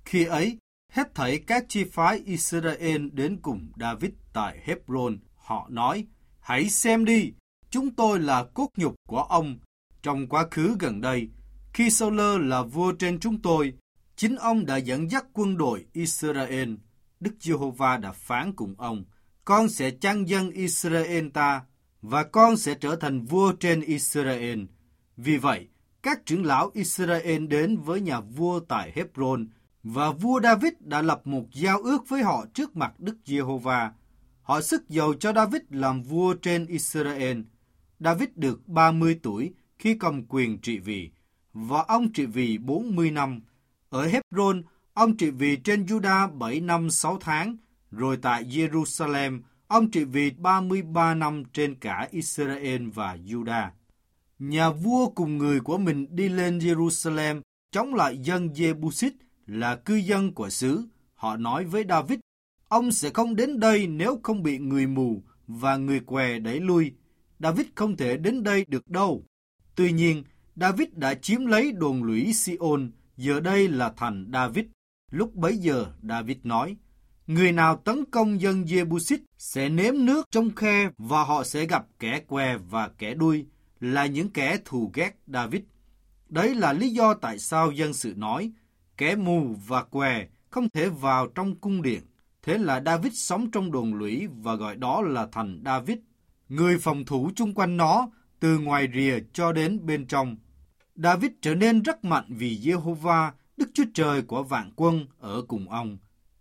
Khi ấy, hết thảy các chi phái Israel đến cùng David tại Hebron. Họ nói, hãy xem đi, chúng tôi là cốt nhục của ông. Trong quá khứ gần đây, khi Saul là vua trên chúng tôi, chính ông đã dẫn dắt quân đội Israel. Đức Giê-hô-va đã phán cùng ông, con sẽ chăn dân Israel ta, và con sẽ trở thành vua trên Israel. Vì vậy, các trưởng lão Israel đến với nhà vua tại Hebron, và vua David đã lập một giao ước với họ trước mặt Đức Giê-hô-va. Họ sức dầu cho David làm vua trên Israel. David được 30 tuổi khi cầm quyền trị vì, và ông trị vì 40 năm. Ở Hebron, ông trị vì trên Juda 7 năm 6 tháng, rồi tại Jerusalem, ông trị vì 33 năm trên cả Israel và Juda. Nhà vua cùng người của mình đi lên Jerusalem chống lại dân Jebusít là cư dân của xứ. Họ nói với David, ông sẽ không đến đây nếu không bị người mù và người què đẩy lui. David không thể đến đây được đâu. Tuy nhiên, David đã chiếm lấy đồn lũy Sion, giờ đây là thành David. Lúc bấy giờ, David nói, người nào tấn công dân Jebusít sẽ nếm nước trong khe và họ sẽ gặp kẻ què và kẻ đuôi, là những kẻ thù ghét David. Đấy là lý do tại sao dân sự nói, kẻ mù và què không thể vào trong cung điện. Thế là David sống trong đồn lũy và gọi đó là thành David. Người phòng thủ chung quanh nó, từ ngoài rìa cho đến bên trong. David trở nên rất mạnh vì Giê-hô-va, Đức Chúa Trời của vạn quân, ở cùng ông.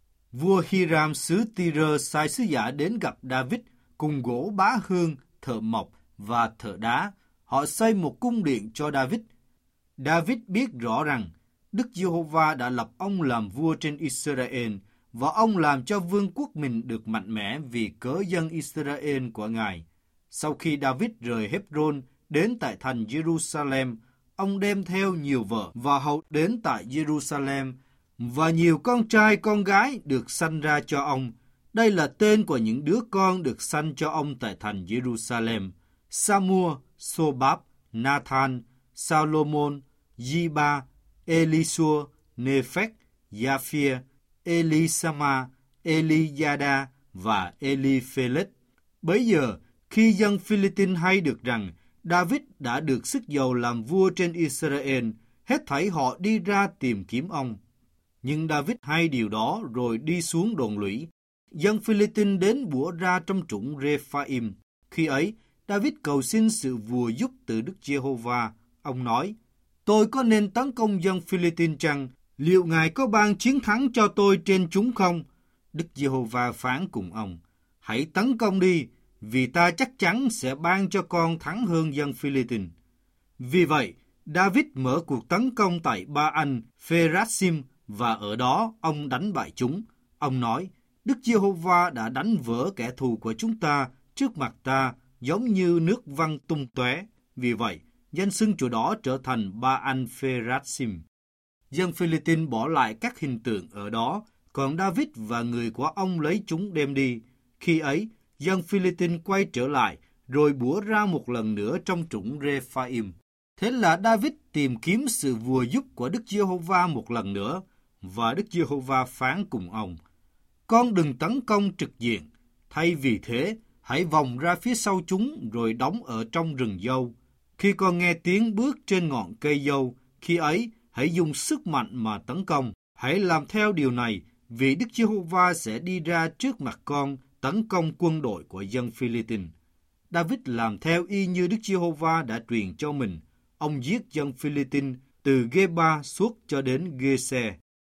Vua Hiram xứ Tyre sai sứ giả đến gặp David cùng gỗ bá hương, thợ mộc và thợ đá. Họ xây một cung điện cho David. David biết rõ rằng Đức Giê-hô-va đã lập ông làm vua trên Israel, và ông làm cho vương quốc mình được mạnh mẽ vì cớ dân Israel của Ngài. Sau khi David rời Hebron đến tại thành Jerusalem, ông đem theo nhiều vợ và hầu đến tại Jerusalem, và nhiều con trai con gái được sanh ra cho ông. Đây là tên của những đứa con được sanh cho ông tại thành Jerusalem: Sa-mua, Sobab, Nathan, Salomon, Giba, Elisua, Nephec, Japhia, Elisama, Eliyada và Eliphelet. Bấy giờ, khi dân Philippines hay được rằng David đã được sức dầu làm vua trên Israel, hết thảy họ đi ra tìm kiếm ông. Nhưng David hay điều đó rồi đi xuống đồn lũy. Dân Philippines đến bủa ra trong trũng Rephaim. Khi ấy, David cầu xin sự vùa giúp từ Đức Giê-hô-va. Ông nói, tôi có nên tấn công dân Philippines chăng? Liệu Ngài có ban chiến thắng cho tôi trên chúng không? Đức Giê-hô-va phán cùng ông, hãy tấn công đi, vì ta chắc chắn sẽ ban cho con thắng hơn dân Philippines. Vì vậy, David mở cuộc tấn công tại Ba-anh, Pherasim, và ở đó ông đánh bại chúng. Ông nói, Đức Giê-hô-va đã đánh vỡ kẻ thù của chúng ta trước mặt ta, giống như nước văng tung tóe. Vì vậy, danh xưng chỗ đó trở thành Ba-anh Pherasim. Dân Philippines bỏ lại các hình tượng ở đó, còn David và người của ông lấy chúng đem đi. Khi ấy, dân Philippines quay trở lại, rồi bủa ra một lần nữa trong trũng Rephaim. Thế là David tìm kiếm sự vùa giúp của Đức Giê-hô-va một lần nữa, và Đức Giê-hô-va phán cùng ông, con đừng tấn công trực diện, thay vì thế, hãy vòng ra phía sau chúng rồi đóng ở trong rừng dâu. Khi con nghe tiếng bước trên ngọn cây dâu, khi ấy, hãy dùng sức mạnh mà tấn công. Hãy làm theo điều này, vì Đức Giê-hô-va sẽ đi ra trước mặt con, tấn công quân đội của dân Philippines. David làm theo y như Đức Giê-hô-va đã truyền cho mình. Ông giết dân Philippines từ Geba suốt cho đến Gê-se.